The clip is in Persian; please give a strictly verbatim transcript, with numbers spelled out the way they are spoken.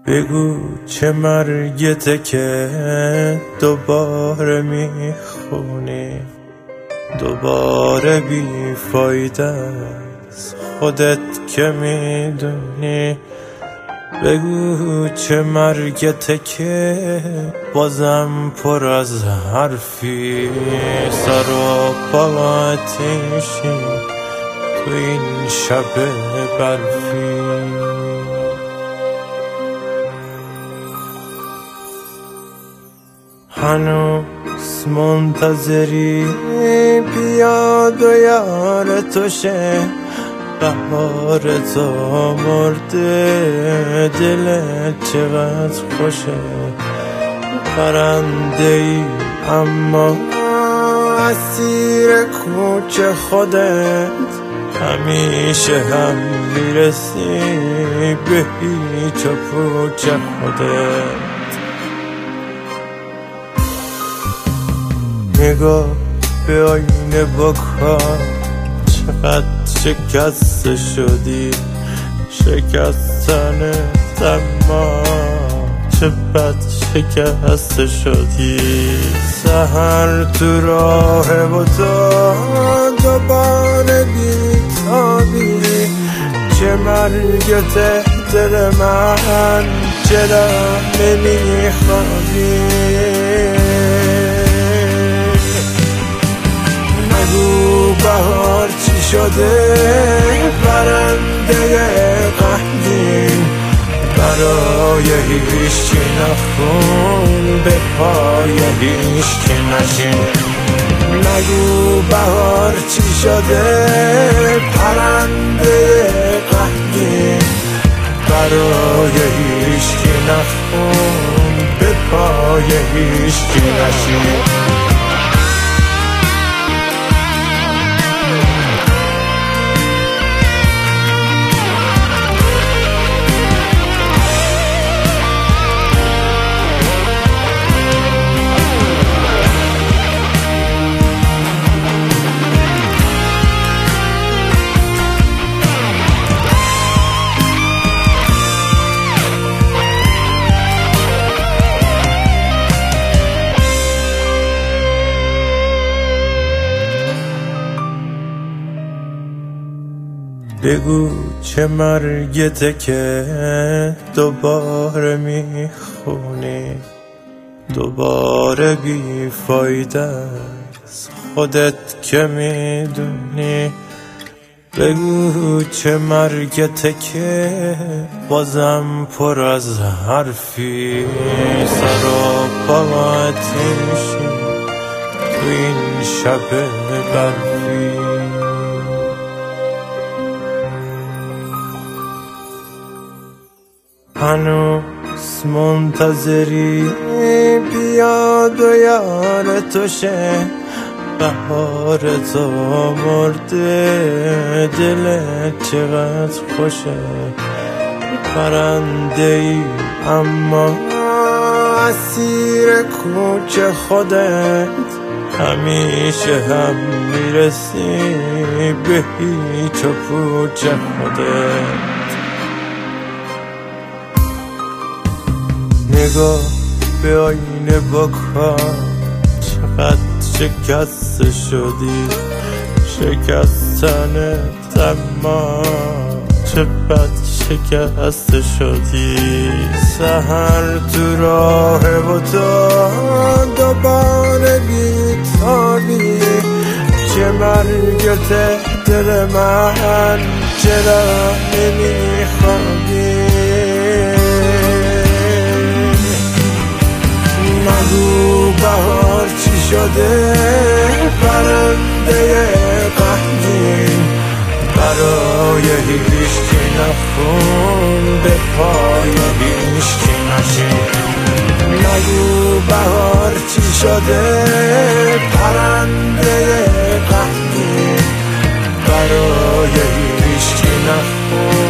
بگو چه مرگته که دوباره میخونی، دوباره بیفایده از خودت که میدونی. بگو چه مرگته که بازم پر از حرفی، سر و پا آتیشی تو این شب برفی. هنوز منتظری بیاد و یار تو شه، بهار تو مرده دلت چقدر خوشه. پرنده ای اما اسیر کوچه خودت، همیشه هم میرسی به هیچ و پوچ خودت. نگاه به آینه بکن چقدر شکسته شدی، شکستن اما چه بد شکسته شدی. سحر تو راه و تو دوباره بیتابی، چه مرگته دل من چرا نمیخوابی. نگو بهار چی شده، پرنده غمگین برای هیچکی نخون، به پای هیچکی نشین. نگو بهار چی شده، پرنده غمگین برای هیچکی نخون، به پای هیچکی نشین. بگو چه مرگته که دوباره میخونی، دوباره بیفایده از خودت که میدونی. بگو چه مرگته که بازم پر از حرفی، سر و پا آتیشی تو این شب برفی. هنوز منتظری بیاد و یار تو شه، بهار تو مرده دلت چقدر خوشه. پرنده ای اما اسیر کوچه خودت، همیشه هم میرسی به هیچ و پوچ خودت. نگاه به آینه بکن چقدر شکسته شدی، شکستنت اما چه بد شکسته شدی. سحر تو راه و تو دوباره بیتابی، چه مرگته دل من چرا نمیخوابی. نگو بهار چی شده، پرنده غمگین برای هیچکی نخون، به پای هیچکی نشین. نگو بهار چی شده، پرنده غمگین برای هیچکی نخون.